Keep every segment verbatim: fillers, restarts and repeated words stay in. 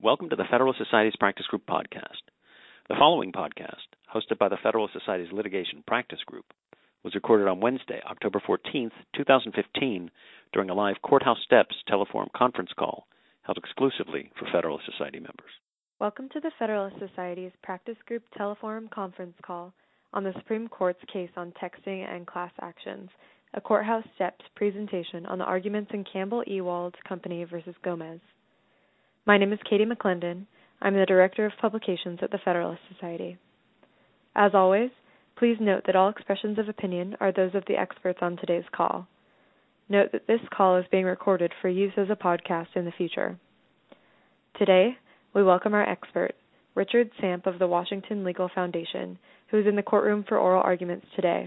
Welcome to the Federalist Society's Practice Group podcast. The following podcast, hosted by the Federalist Society's Litigation Practice Group, was recorded on Wednesday, October fourteenth, twenty fifteen, during a live Courthouse Steps Teleforum conference call held exclusively for Federalist Society members. Welcome to the Federalist Society's Practice Group Teleforum conference call on the Supreme Court's case on texting and class actions, a Courthouse Steps presentation on the arguments in Campbell Ewald Company versus Gomez. My name is Katie McClendon. I'm the Director of Publications at the Federalist Society. As always, please note that all expressions of opinion are those of the experts on today's call. Note that this call is being recorded for use as a podcast in the future. Today, we welcome our expert, Richard Samp of the Washington Legal Foundation, who is in the courtroom for oral arguments today.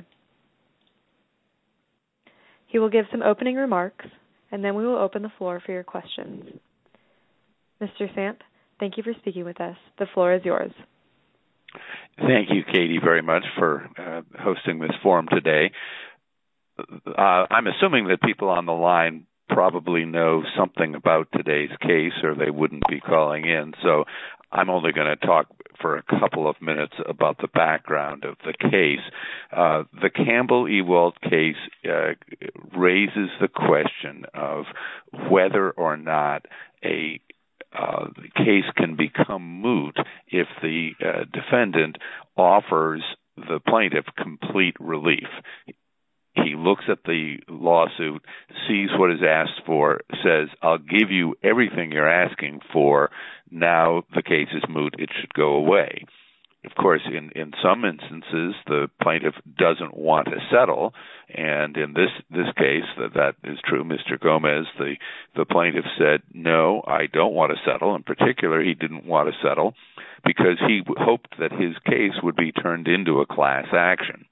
He will give some opening remarks, and then we will open the floor for your questions. Mister Samp, thank you for speaking with us. The floor is yours. Thank you, Katie, very much for uh, hosting this forum today. Uh, I'm assuming that people on the line probably know something about today's case or they wouldn't be calling in, so I'm only going to talk for a couple of minutes about the background of the case. Uh, the Campbell Ewald case uh, raises the question of whether or not a Uh, the case can become moot if the uh, defendant offers the plaintiff complete relief. He looks at the lawsuit, sees what is asked for, says, I'll give you everything you're asking for. Now the case is moot. It should go away. Of course, in, in some instances, the plaintiff doesn't want to settle, and in this this case, that, that is true. Mister Gomez, the, the plaintiff said, no, I don't want to settle. In particular, he didn't want to settle because he hoped that his case would be turned into a class action.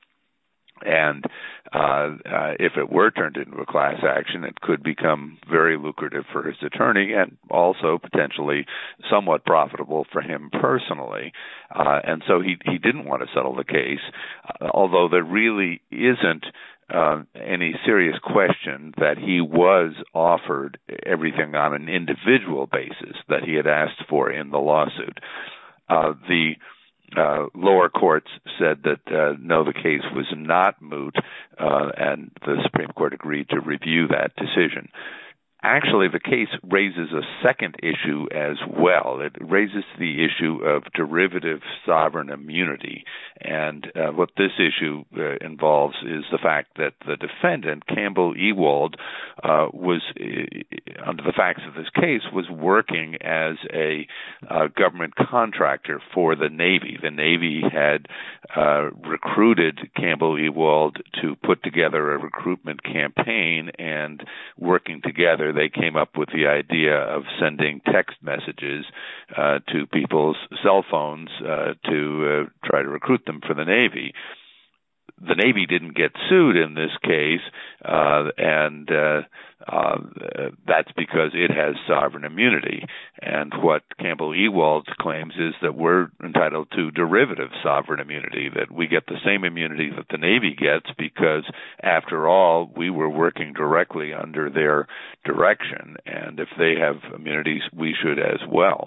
And uh, uh, if it were turned into a class action, it could become very lucrative for his attorney and also potentially somewhat profitable for him personally. Uh, and so he, he didn't want to settle the case, uh, although there really isn't uh, any serious question that he was offered everything on an individual basis that he had asked for in the lawsuit. Uh, the Uh, lower courts said that, uh, no, the case was not moot, uh, and the Supreme Court agreed to review that decision. Actually, the case raises a second issue as well. It raises the issue of derivative sovereign immunity. And uh, what this issue uh, involves is the fact that the defendant, Campbell Ewald, uh, was, uh, under the facts of this case, was working as a uh, government contractor for the Navy. The Navy had uh, recruited Campbell Ewald to put together a recruitment campaign, and working together, they came up with the idea of sending text messages uh, to people's cell phones uh, to uh, try to recruit them for the Navy. The Navy didn't get sued in this case, uh, and uh, uh, that's because it has sovereign immunity. And what Campbell Ewald claims is that we're entitled to derivative sovereign immunity, that we get the same immunity that the Navy gets because, after all, we were working directly under their direction, and if they have immunities, we should as well.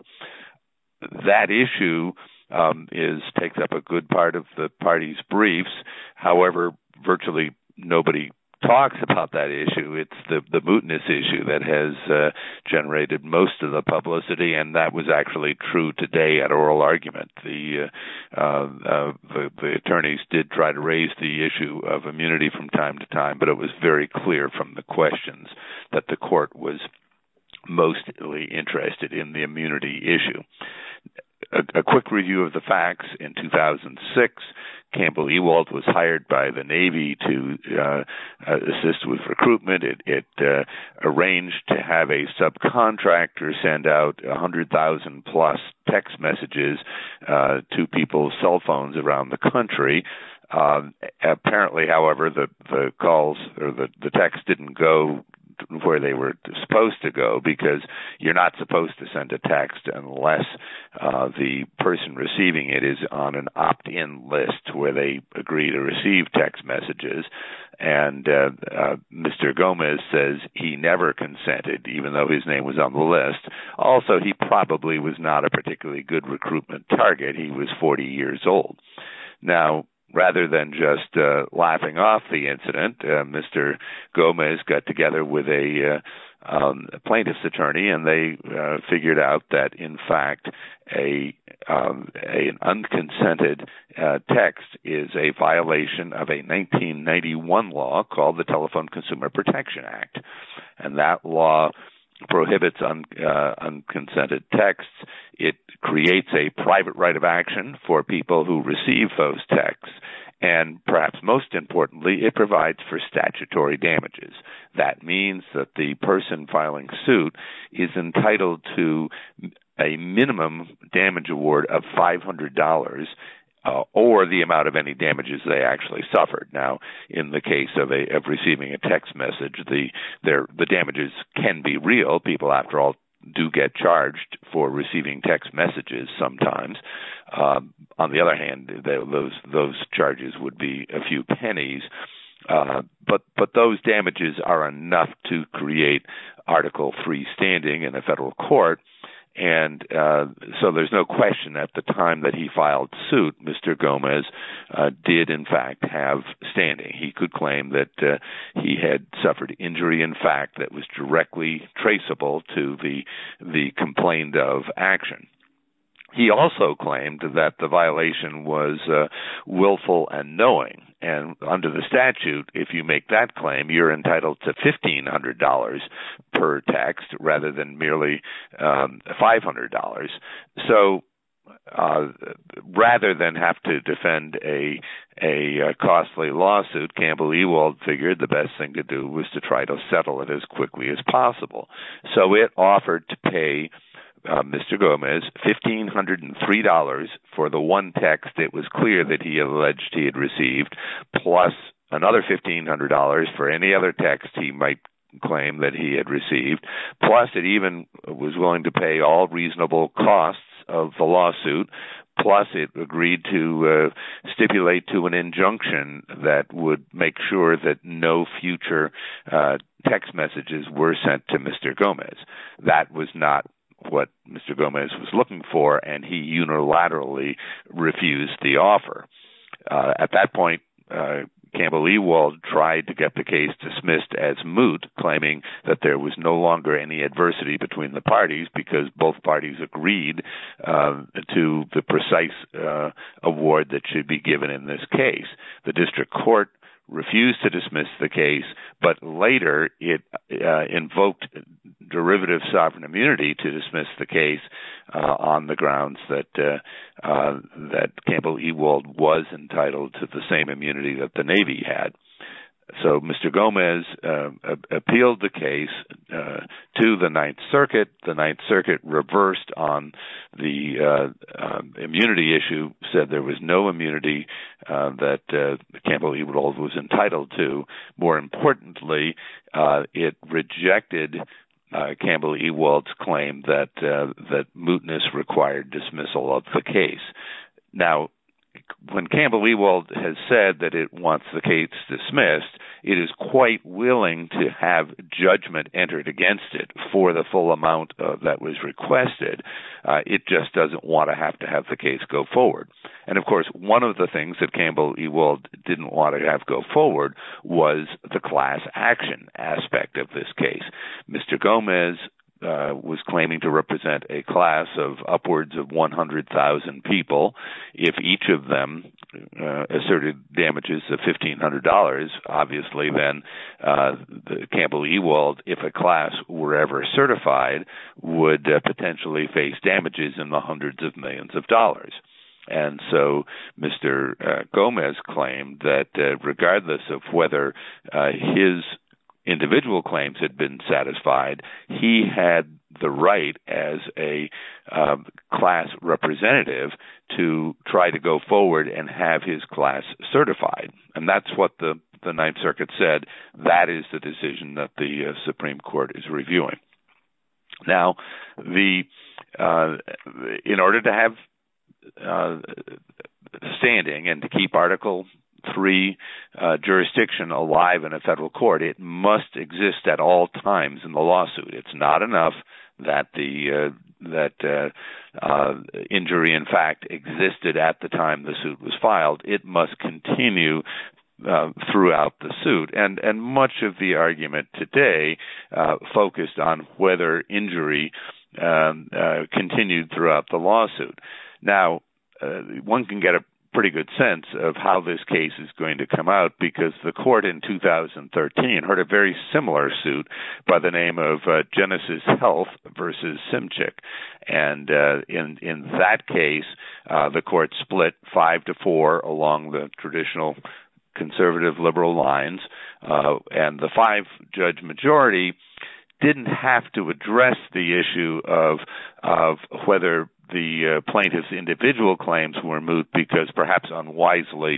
That issue Um, is takes up a good part of the parties' briefs. However, virtually nobody talks about that issue. It's the, the mootness issue that has uh, generated most of the publicity, and that was actually true today at oral argument. The, uh, uh, the, the attorneys did try to raise the issue of immunity from time to time, but it was very clear from the questions that the court was mostly interested in the immunity issue. A, a quick review of the facts. In two thousand six, Campbell Ewald was hired by the Navy to uh, uh, assist with recruitment. It, it uh, arranged to have a subcontractor send out one hundred thousand plus text messages uh, to people's cell phones around the country. Um, apparently, however, the, the calls or the, the text didn't go where they were supposed to go, because you're not supposed to send a text unless uh, the person receiving it is on an opt-in list where they agree to receive text messages. And uh, uh, Mister Gomez says he never consented, even though his name was on the list. Also, he probably was not a particularly good recruitment target. He was forty years old. Now, rather than just uh, laughing off the incident, uh, Mister Gomez got together with a, uh, um, a plaintiff's attorney, and they uh, figured out that, in fact, a, um, a an unconsented uh, text is a violation of a nineteen ninety-one law called the Telephone Consumer Protection Act. And that law prohibits un, uh, unconsented texts. It creates a private right of action for people who receive those texts. And perhaps most importantly, it provides for statutory damages. That means that the person filing suit is entitled to a minimum damage award of five hundred dollars Uh, or the amount of any damages they actually suffered. Now, in the case of a of receiving a text message, the their the damages can be real. People, after all, do get charged for receiving text messages sometimes. Um, on the other hand, they, those those charges would be a few pennies. Uh, but but those damages are enough to create Article three standing in a federal court. And uh, so there's no question at the time that he filed suit, Mister Gomez uh, did, in fact, have standing. He could claim that uh, he had suffered injury, in fact, that was directly traceable to the the complained of action. He also claimed that the violation was uh, willful and knowing. And under the statute, if you make that claim, you're entitled to fifteen hundred dollars per text rather than merely um, five hundred dollars. So uh, rather than have to defend a, a, a costly lawsuit, Campbell Ewald figured the best thing to do was to try to settle it as quickly as possible. So it offered to pay Uh, Mister Gomez fifteen hundred three dollars for the one text it was clear that he alleged he had received, plus another fifteen hundred dollars for any other text he might claim that he had received. Plus, it even was willing to pay all reasonable costs of the lawsuit. Plus, it agreed to uh, stipulate to an injunction that would make sure that no future uh, text messages were sent to Mister Gomez. That was not what Mister Gomez was looking for, and he unilaterally refused the offer. Uh, at that point, uh, Campbell Ewald tried to get the case dismissed as moot, claiming that there was no longer any adversity between the parties because both parties agreed uh, to the precise uh, award that should be given in this case. The district court refused to dismiss the case, but later it uh, invoked derivative sovereign immunity to dismiss the case uh, on the grounds that uh, uh, that Campbell Ewald was entitled to the same immunity that the Navy had. So Mister Gomez uh, appealed the case uh, to the Ninth Circuit. The Ninth Circuit reversed on the uh, uh, immunity issue, said there was no immunity uh, that uh, Campbell Ewald was entitled to. More importantly, uh, it rejected uh, Campbell Ewald's claim that uh, that mootness required dismissal of the case. Now, when Campbell Ewald has said that it wants the case dismissed, it is quite willing to have judgment entered against it for the full amount uh, that was requested. Uh, it just doesn't want to have to have the case go forward. And, of course, one of the things that Campbell Ewald didn't want to have go forward was the class action aspect of this case. Mister Gomez Uh, was claiming to represent a class of upwards of one hundred thousand people. If each of them uh, asserted damages of fifteen hundred dollars, obviously then uh, the Campbell Ewald, if a class were ever certified, would uh, potentially face damages in the hundreds of millions of dollars. And so Mister Uh, Gomez claimed that uh, regardless of whether uh, his individual claims had been satisfied, he had the right as a uh, class representative to try to go forward and have his class certified. And that's what the, the Ninth Circuit said. That is the decision that the uh, Supreme Court is reviewing. Now, the uh, in order to have uh, standing and to keep Article three uh, jurisdiction alive in a federal court, it must exist at all times in the lawsuit. It's not enough that the uh, that uh, uh, injury, in fact, existed at the time the suit was filed. It must continue uh, throughout the suit. And, and much of the argument today uh, focused on whether injury um, uh, continued throughout the lawsuit. Now, uh, one can get a pretty good sense of how this case is going to come out because the court in two thousand thirteen heard a very similar suit by the name of uh, Genesis Health versus Simchick. And uh, in, in that case, uh, the court split five to four along the traditional conservative liberal lines, uh, and the five-judge majority didn't have to address the issue of of whether the uh, plaintiff's individual claims were moot because perhaps unwisely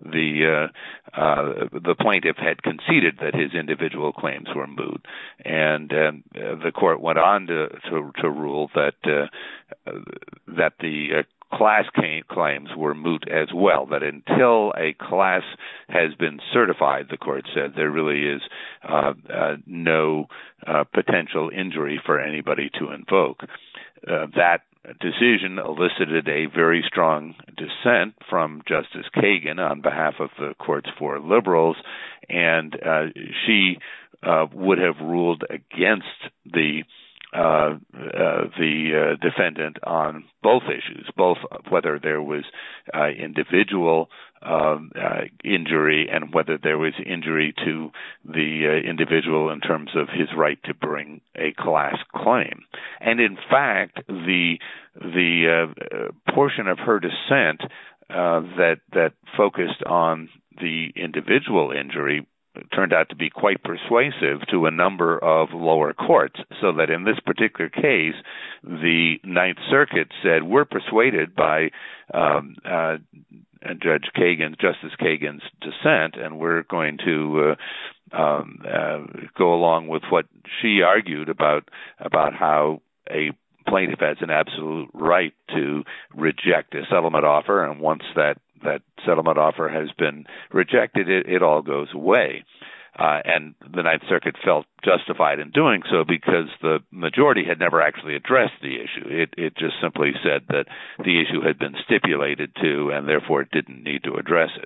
the uh, uh, the plaintiff had conceded that his individual claims were moot, and um, uh, the court went on to to, to rule that uh, that the uh, class claims were moot as well, that until a class has been certified, the court said, there really is uh, uh, no uh, potential injury for anybody to invoke. Uh, that decision elicited a very strong dissent from Justice Kagan on behalf of the court's four liberals, and uh, she uh, would have ruled against the Uh, uh, the uh, defendant on both issues, both whether there was uh, individual um, uh, injury and whether there was injury to the uh, individual in terms of his right to bring a class claim. And in fact, the the uh, portion of her dissent uh, that that focused on the individual injury turned out to be quite persuasive to a number of lower courts, so that in this particular case, the Ninth Circuit said, we're persuaded by um, uh, Judge Kagan, Justice Kagan's dissent, and we're going to uh, um, uh, go along with what she argued about about how a plaintiff has an absolute right to reject a settlement offer, and once that that settlement offer has been rejected, it, it all goes away. Uh, and the Ninth Circuit felt justified in doing so because the majority had never actually addressed the issue. It, it just simply said that the issue had been stipulated to, and therefore it didn't need to address it.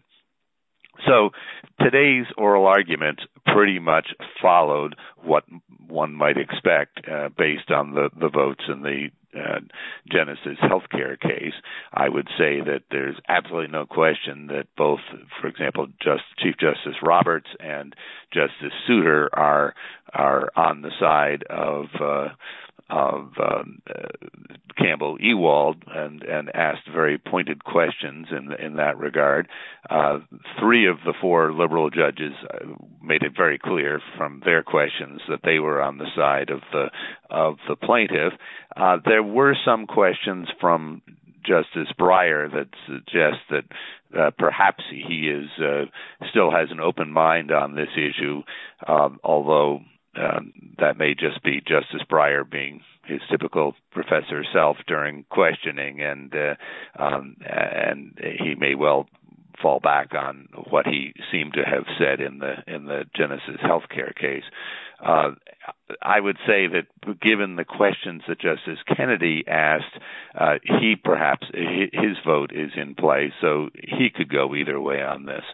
So today's oral argument pretty much followed what one might expect uh, based on the, the votes in the uh, Genesis Healthcare case. I would say that there's absolutely no question that both, for example, Just, Chief Justice Roberts and Justice Souter are are on the side of uh, of um, uh, Campbell Ewald and, and asked very pointed questions in in that regard. Uh, three of the four liberal judges made it very clear from their questions that they were on the side of the of the plaintiff. Uh, there were some questions from Justice Breyer that suggest that uh, perhaps he is uh, still has an open mind on this issue, um, although Um, that may just be Justice Breyer being his typical professor self during questioning, and uh, um, and he may well fall back on what he seemed to have said in the in the Genesis Healthcare case. Uh, I would say that given the questions that Justice Kennedy asked, uh, he perhaps his vote is in play, so he could go either way on this.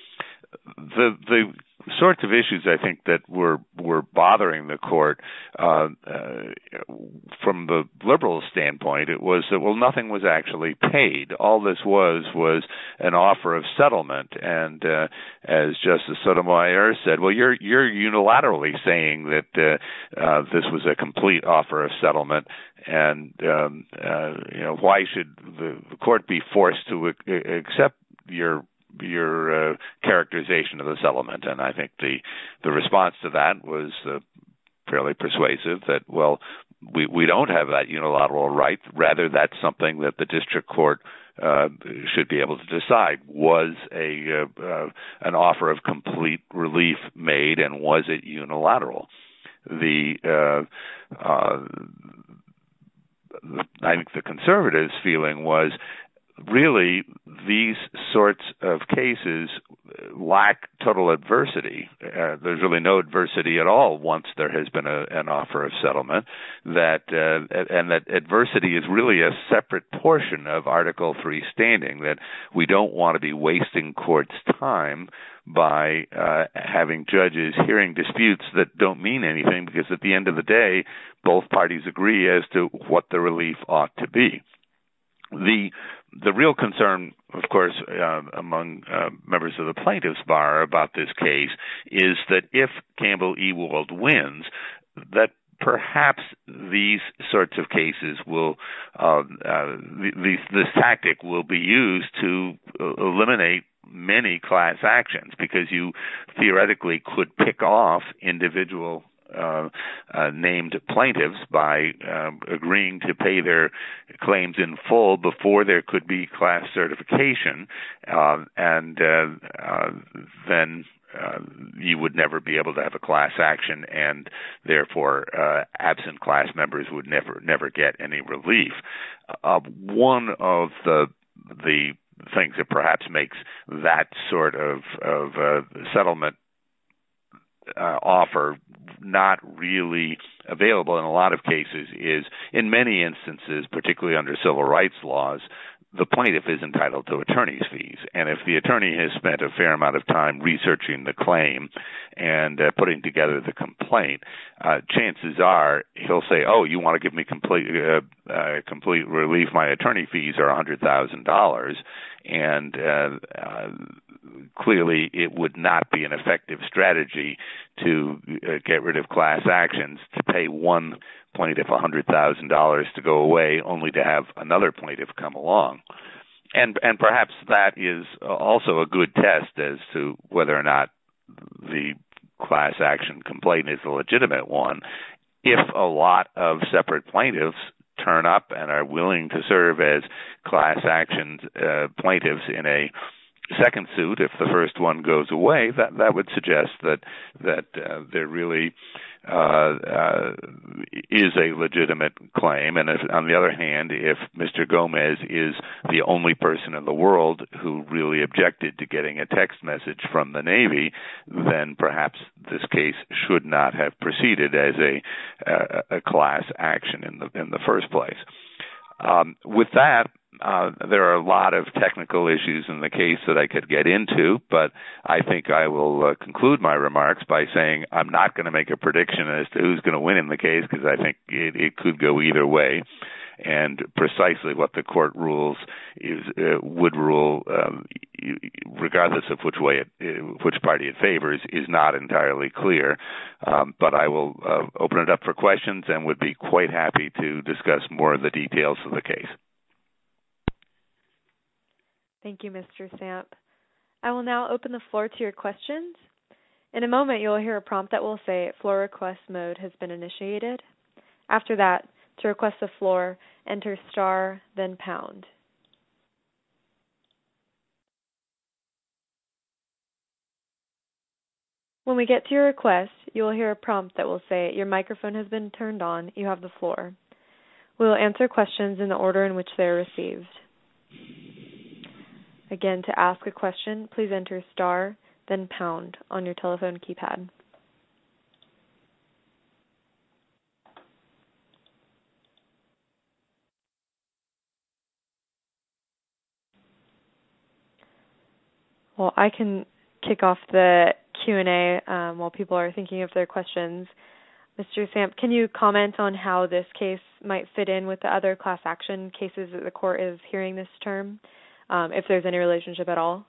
The the sorts of issues I think that were were bothering the court uh, uh, from the liberal standpoint, it was that, well, nothing was actually paid. All this was was an offer of settlement, and uh, as Justice Sotomayor said, well, you're you're unilaterally saying that uh, uh, this was a complete offer of settlement, and um, uh, you know, why should the, the court be forced to uh, accept your your uh, characterization of the settlement. And I think the the response to that was uh, fairly persuasive. That well, we we don't have that unilateral right. Rather, that's something that the district court uh, should be able to decide. Was a uh, uh, an offer of complete relief made, and was it unilateral? The uh, uh, I think the conservatives' feeling was really these sorts of cases lack total adversity. Uh, there's really no adversity at all once there has been a, an offer of settlement. That uh, and that adversity is really a separate portion of Article three standing. That we don't want to be wasting courts' time by uh, having judges hearing disputes that don't mean anything, because at the end of the day, both parties agree as to what the relief ought to be. The the real concern, of course, uh, among uh, members of the plaintiffs' bar about this case is that if Campbell Ewald wins, that perhaps these sorts of cases will, uh, uh, these, this tactic will be used to eliminate many class actions, because you theoretically could pick off individual Uh, uh, named plaintiffs by uh, agreeing to pay their claims in full before there could be class certification, uh, and uh, uh, then uh, you would never be able to have a class action, and therefore uh, absent class members would never never get any relief. Uh, one of the the things that perhaps makes that sort of, of uh, settlement Uh, offer not really available in a lot of cases is, in many instances, particularly under civil rights laws, the plaintiff is entitled to attorney's fees. And if the attorney has spent a fair amount of time researching the claim and uh, putting together the complaint, uh, chances are he'll say, oh, you want to give me complete uh, uh, complete relief? My attorney fees are one hundred thousand dollars. And uh, uh, clearly it would not be an effective strategy to uh, get rid of class actions to pay one plaintiff one hundred thousand dollars to go away only to have another plaintiff come along. And and perhaps that is also a good test as to whether or not the class action complaint is a legitimate one. If a lot of separate plaintiffs turn up and are willing to serve as class action uh, plaintiffs in a second suit, if the first one goes away, that that would suggest that that uh, there really uh, uh, is a legitimate claim. And if, on the other hand, if Mister Gomez is the only person in the world who really objected to getting a text message from the Navy, then perhaps this case should not have proceeded as a a, a class action in the in the first place. Um, with that, Uh, there are a lot of technical issues in the case that I could get into, but I think I will uh, conclude my remarks by saying I'm not going to make a prediction as to who's going to win in the case, because I think it, it could go either way. And precisely what the court rules is uh, would rule, um, regardless of which way it, which party it favors, is not entirely clear. Um, but I will uh, open it up for questions and would be quite happy to discuss more of the details of the case. Thank you, Mister Samp. I will now open the floor to your questions. In a moment, you will hear a prompt that will say floor request mode has been initiated. After that, to request the floor, enter star, then pound. When we get to your request, you will hear a prompt that will say your microphone has been turned on, you have the floor. We will answer questions in the order in which they are received. Again, to ask a question, please enter star, then pound on your telephone keypad. Well, I can kick off the Q and A um, while people are thinking of their questions. Mister Samp, can you comment on how this case might fit in with the other class action cases that the court is hearing this term? Um, if there's any relationship at all?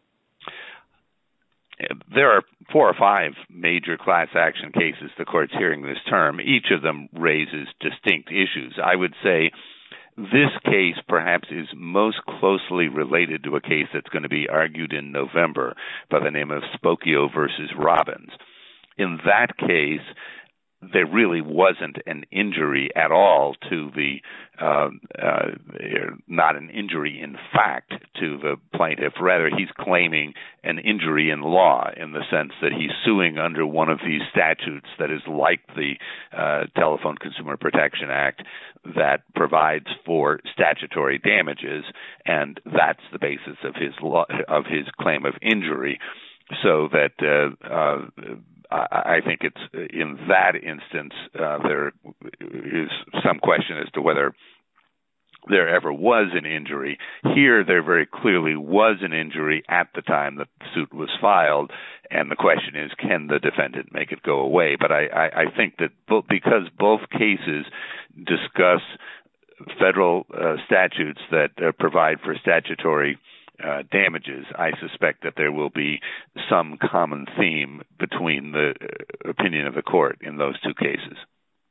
There are four or five major class action cases the court's hearing this term. Each of them raises distinct issues. I would say this case perhaps is most closely related to a case that's going to be argued in November by the name of Spokio versus Robbins. In that case, there really wasn't an injury at all to the, uh, uh, not an injury in fact to the plaintiff. Rather, he's claiming an injury in law in the sense that he's suing under one of these statutes that is like the uh, Telephone Consumer Protection Act that provides for statutory damages, and that's the basis of his law, of his claim of injury. So that uh, uh, I think it's in that instance uh, there is some question as to whether there ever was an injury. Here, there very clearly was an injury at the time the suit was filed, and the question is, can the defendant make it go away? But I, I, I think that both, because both cases discuss federal uh, statutes that uh, provide for statutory Uh, damages, I suspect that there will be some common theme between the uh, opinion of the court in those two cases.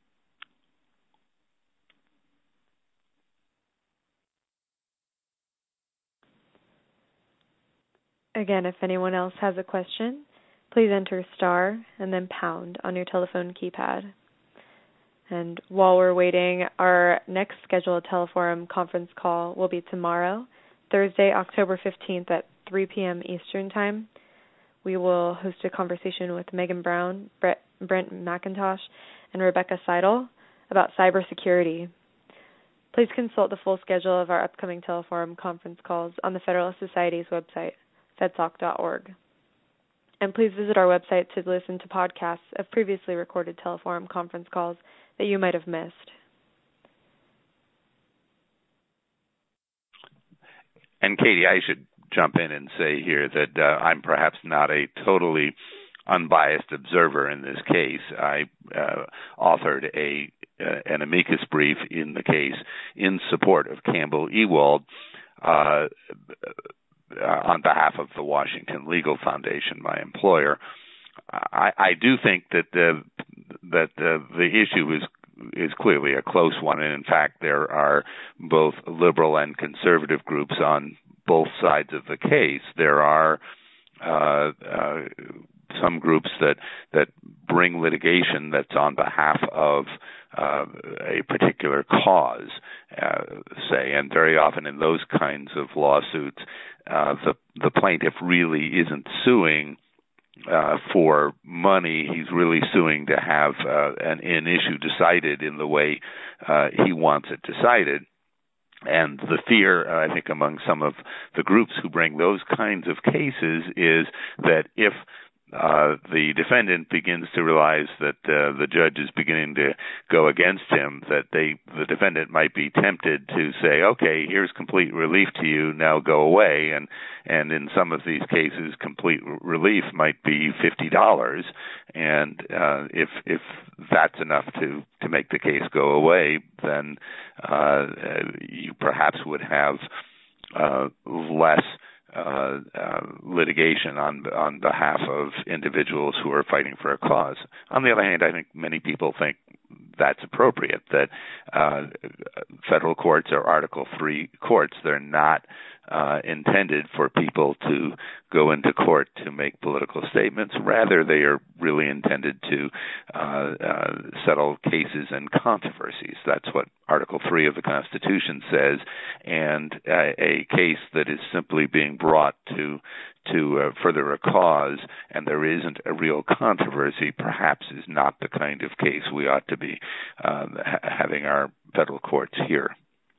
Again, if anyone else has a question, please enter star and then pound on your telephone keypad. And while we're waiting, our next scheduled Teleforum conference call will be tomorrow, Thursday, October fifteenth at three p.m. Eastern Time. We will host a conversation with Megan Brown, Brett, Brent McIntosh, and Rebecca Seidel about cybersecurity. Please consult the full schedule of our upcoming Teleforum conference calls on the Federalist Society's website, fedsoc dot org. And please visit our website to listen to podcasts of previously recorded Teleforum conference calls that you might have missed. And Katie, I should jump in and say here that uh, I'm perhaps not a totally unbiased observer in this case. I uh, authored a uh, an amicus brief in the case in support of Campbell Ewald uh, on behalf of the Washington Legal Foundation, my employer. I, I do think that the that the, the issue is is clearly a close one, and in fact there are both liberal and conservative groups on both sides of the case. There are uh, uh, some groups that that bring litigation that's on behalf of uh, a particular cause, uh, say, and very often in those kinds of lawsuits, uh, the the plaintiff really isn't suing Uh, for money. He's really suing to have uh, an, an issue decided in the way uh, he wants it decided. And the fear, uh, I think, among some of the groups who bring those kinds of cases is that if uh, the defendant begins to realize that uh, the judge is beginning to go against him, that they, the defendant might be tempted to say, okay, here's complete relief to you, now go away. And, and in some of these cases, complete relief might be fifty dollars. And uh, if, if that's enough to, to make the case go away, then uh, you perhaps would have uh, less Uh, uh, litigation on on behalf of individuals who are fighting for a cause. On the other hand, I think many people think that's appropriate, that uh, federal courts are Article three courts. They're not uh, intended for people to go into court to make political statements. Rather, they are really intended to uh, uh, settle cases and controversies. That's what Article three of the Constitution says, and uh, a case that is simply being brought to to uh, further a cause and there isn't a real controversy perhaps is not the kind of case we ought to be um, ha- having our federal courts hear.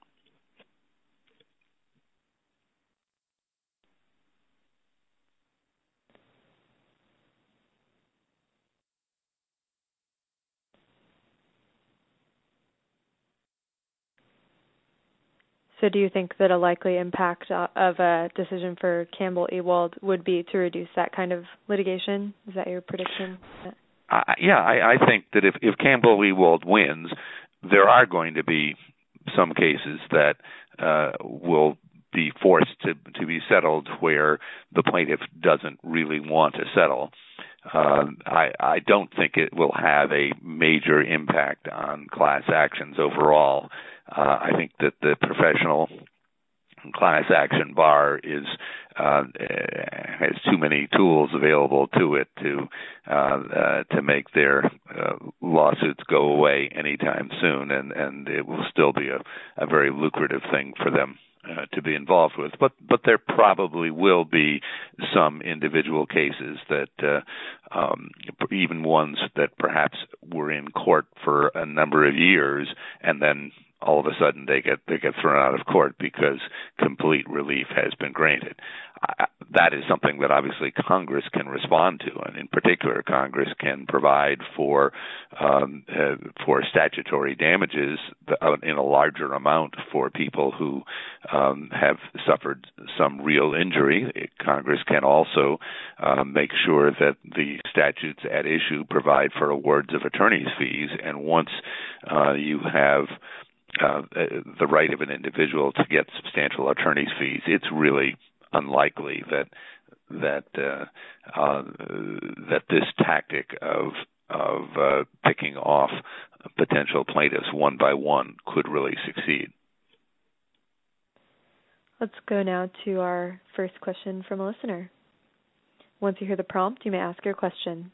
So do you think that a likely impact of a decision for Campbell Ewald would be to reduce that kind of litigation? Is that your prediction? Uh, yeah, I, I think that if, if Campbell Ewald wins, there are going to be some cases that uh, will be forced to, to be settled where the plaintiff doesn't really want to settle. uh, I, I don't think it will have a major impact on class actions overall. Uh, I think that the professional class action bar is uh, has too many tools available to it to uh, uh, to make their uh, lawsuits go away anytime soon, and, and it will still be a, a very lucrative thing for them uh, to be involved with. But but there probably will be some individual cases that uh, um, even ones that perhaps were in court for a number of years and then all of a sudden they get they get thrown out of court because complete relief has been granted. Uh, that is something that obviously Congress can respond to, and in particular, Congress can provide for um, uh, for statutory damages in a larger amount for people who um, have suffered some real injury. Congress can also uh, make sure that the statutes at issue provide for awards of attorney's fees, and once uh, you have Uh, the right of an individual to get substantial attorney's fees, it's really unlikely that that uh, uh, that this tactic of of uh, picking off potential plaintiffs one by one could really succeed. Let's go now to our first question from a listener. Once you hear the prompt, you may ask your question.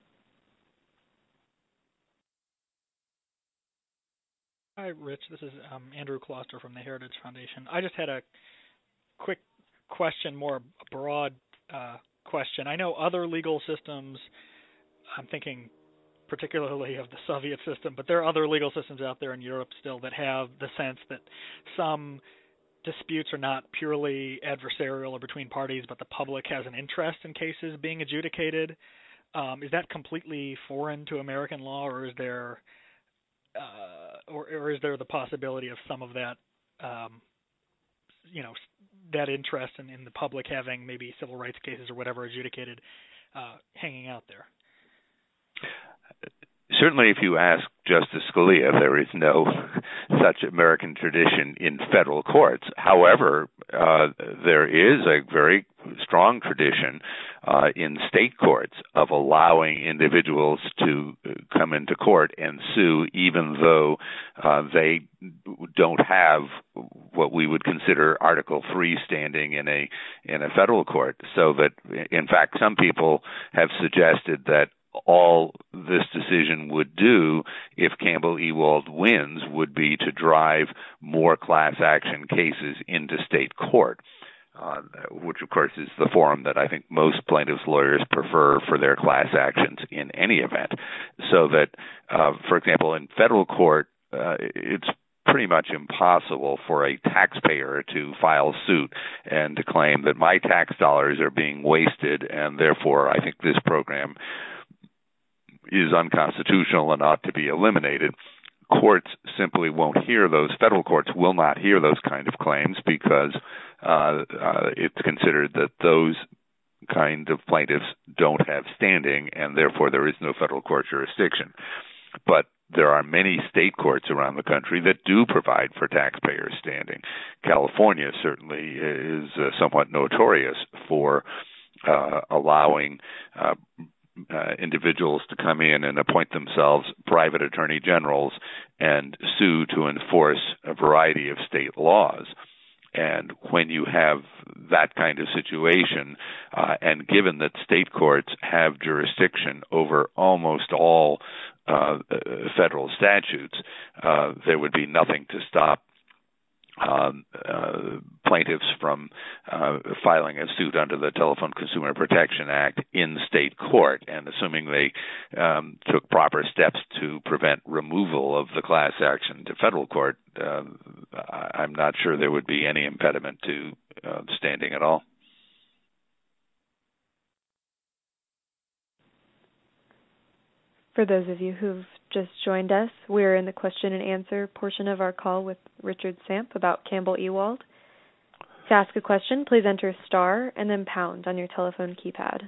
Hi, Rich. This is um, Andrew Kloster from the Heritage Foundation. I just had a quick question, more broad uh, question. I know other legal systems, I'm thinking particularly of the Soviet system, but there are other legal systems out there in Europe still that have the sense that some disputes are not purely adversarial or between parties, but the public has an interest in cases being adjudicated. Um, is that completely foreign to American law, or is there Uh, or, or is there the possibility of some of that, um, you know, that interest in, in the public having maybe civil rights cases or whatever adjudicated uh, hanging out there? Certainly, if you ask Justice Scalia, there is no such American tradition in federal courts. However, uh, there is a very strong tradition uh, in state courts of allowing individuals to come into court and sue even though uh, they don't have what we would consider Article three standing in a in a federal court. So that, in fact, some people have suggested that all this decision would do if Campbell Ewald wins would be to drive more class action cases into state court, uh, which, of course, is the forum that I think most plaintiffs' lawyers prefer for their class actions in any event. So that, uh, for example, in federal court, uh, it's pretty much impossible for a taxpayer to file suit and to claim that my tax dollars are being wasted, and therefore I think this program is unconstitutional and ought to be eliminated. Courts simply won't hear those. Federal courts will not hear those kind of claims because uh, uh, it's considered that those kind of plaintiffs don't have standing, and therefore there is no federal court jurisdiction. But there are many state courts around the country that do provide for taxpayer standing. California certainly is uh, somewhat notorious for uh, allowing uh, Uh, individuals to come in and appoint themselves private attorney generals and sue to enforce a variety of state laws. And when you have that kind of situation, uh, and given that state courts have jurisdiction over almost all uh, federal statutes, uh, there would be nothing to stop Um, uh, plaintiffs from uh, filing a suit under the Telephone Consumer Protection Act in state court, and assuming they um, took proper steps to prevent removal of the class action to federal court, uh, I'm not sure there would be any impediment to uh, standing at all. For those of you who've just joined us, we're in the question and answer portion of our call with Richard Samp about Campbell Ewald. To ask a question, please enter star and then pound on your telephone keypad.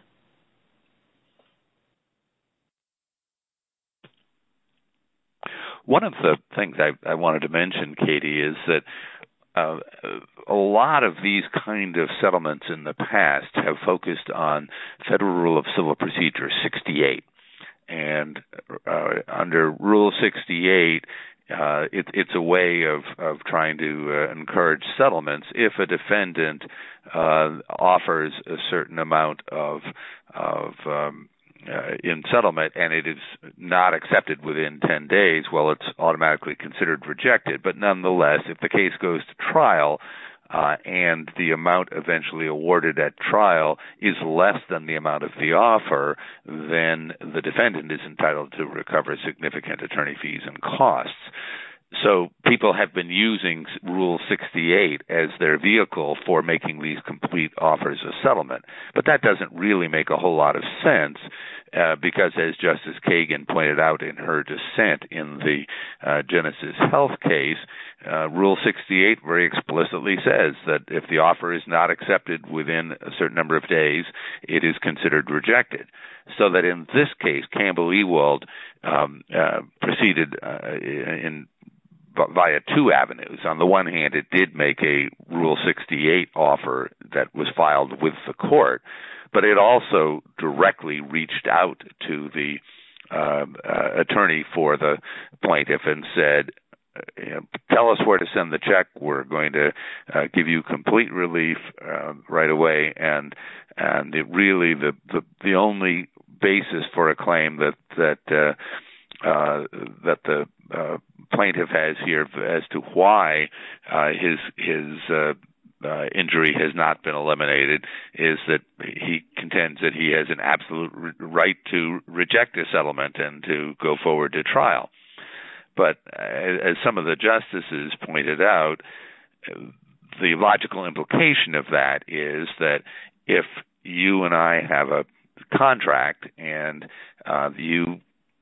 One of the things I, I wanted to mention, Katie, is that uh, a lot of these kind of settlements in the past have focused on Federal Rule of Civil Procedure sixty-eight. And uh, under Rule sixty-eight, uh, it, it's a way of, of trying to uh, encourage settlements if a defendant uh, offers a certain amount of of um, uh, in settlement and it is not accepted within ten days. Well, it's automatically considered rejected. But nonetheless, if the case goes to trial, Uh, and the amount eventually awarded at trial is less than the amount of the offer, then the defendant is entitled to recover significant attorney fees and costs. So people have been using Rule sixty-eight as their vehicle for making these complete offers of settlement. But that doesn't really make a whole lot of sense uh, because, as Justice Kagan pointed out in her dissent in the uh, Genesis Health case, uh, Rule sixty-eight very explicitly says that if the offer is not accepted within a certain number of days, it is considered rejected. So that in this case, Campbell-Ewald um, uh, proceeded uh, in via two avenues. On the one hand, it did make a Rule sixty-eight offer that was filed with the court, but it also directly reached out to the uh, uh, attorney for the plaintiff and said, you know, tell us where to send the check. We're going to uh, give you complete relief uh, right away. And and it really the, the the only basis for a claim that that uh, uh, that the uh, plaintiff has here as to why uh, his his uh, uh, injury has not been eliminated is that he contends that he has an absolute re- right to reject a settlement and to go forward to trial. But as some of the justices pointed out, the logical implication of that is that if you and I have a contract and uh, you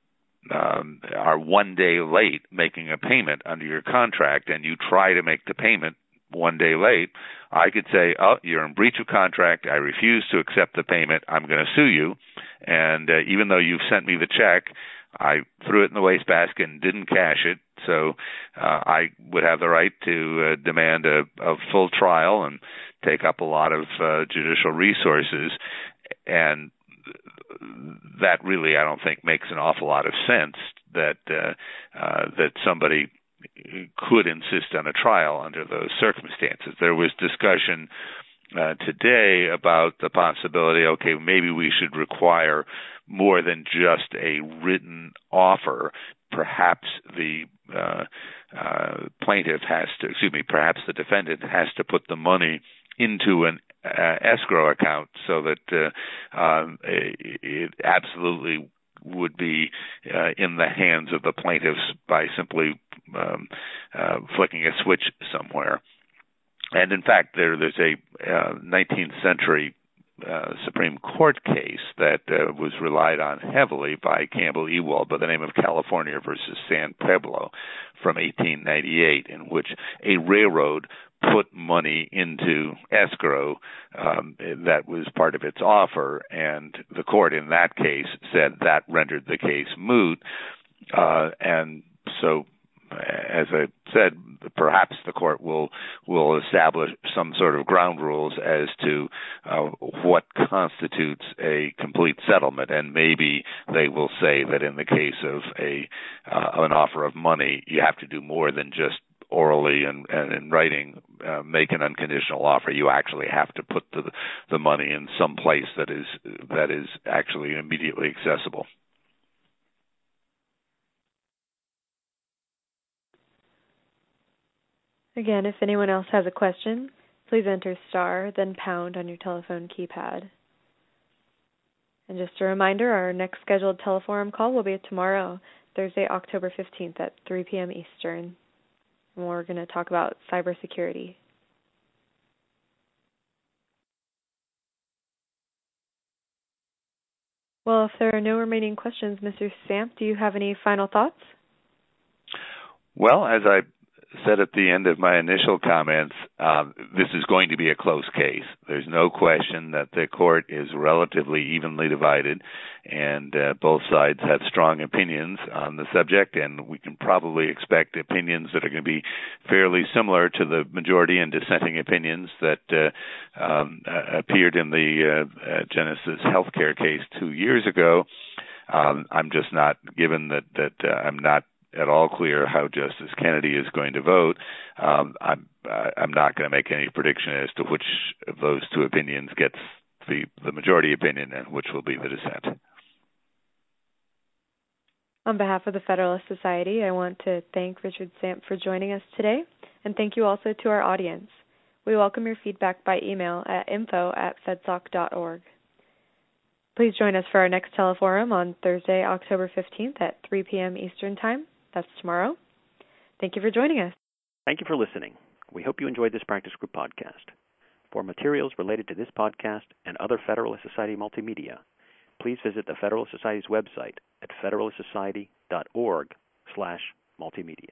um, are one day late making a payment under your contract and you try to make the payment one day late, I could say, oh, you're in breach of contract. I refuse to accept the payment. I'm going to sue you. And uh, even though you've sent me the check, I threw it in the wastebasket and didn't cash it, so uh, I would have the right to uh, demand a, a full trial and take up a lot of uh, judicial resources. And that really, I don't think, makes an awful lot of sense that uh, uh, that somebody could insist on a trial under those circumstances. There was discussion uh, today about the possibility, okay, maybe we should require more than just a written offer. Perhaps the uh, uh, plaintiff has to, excuse me, perhaps the defendant has to put the money into an uh, escrow account so that uh, um, it absolutely would be uh, in the hands of the plaintiffs by simply um, uh, flicking a switch somewhere. And in fact, there, there's a uh, nineteenth century Uh, Supreme Court case that uh, was relied on heavily by Campbell-Ewald by the name of California versus San Pueblo from eighteen ninety-eight, in which a railroad put money into escrow um, that was part of its offer, and the court in that case said that rendered the case moot. Uh, and so, as I said, perhaps the court will will establish some sort of ground rules as to uh, what constitutes a complete settlement, and maybe they will say that in the case of a uh, an offer of money, you have to do more than just orally and, and in writing uh, make an unconditional offer. You actually have to put the the money in some place that is that is actually immediately accessible. Again, if anyone else has a question, please enter star, then pound on your telephone keypad. And just a reminder, our next scheduled teleforum call will be tomorrow, Thursday, October fifteenth at three p.m. Eastern. And we're going to talk about cybersecurity. Well, if there are no remaining questions, Mister Stamp, do you have any final thoughts? Well, as I said at the end of my initial comments, um, this is going to be a close case. There's no question that the court is relatively evenly divided, and uh, both sides have strong opinions on the subject, and we can probably expect opinions that are going to be fairly similar to the majority and dissenting opinions that uh, um, uh, appeared in the uh, uh, Genesis Healthcare case two years ago. Um, I'm just not, given that, that uh, I'm not at all clear how Justice Kennedy is going to vote, um, I'm uh, I'm not going to make any prediction as to which of those two opinions gets the, the majority opinion and which will be the dissent. On behalf of the Federalist Society, I want to thank Richard Samp for joining us today, and thank you also to our audience. We welcome your feedback by email at info at fedsoc dot org. Please join us for our next teleforum on Thursday, October fifteenth at three p.m. Eastern Time. That's tomorrow. Thank you for joining us. Thank you for listening. We hope you enjoyed this Practice Group podcast. For materials related to this podcast and other Federalist Society multimedia, please visit the Federalist Society's website at federalist society dot org slash multimedia.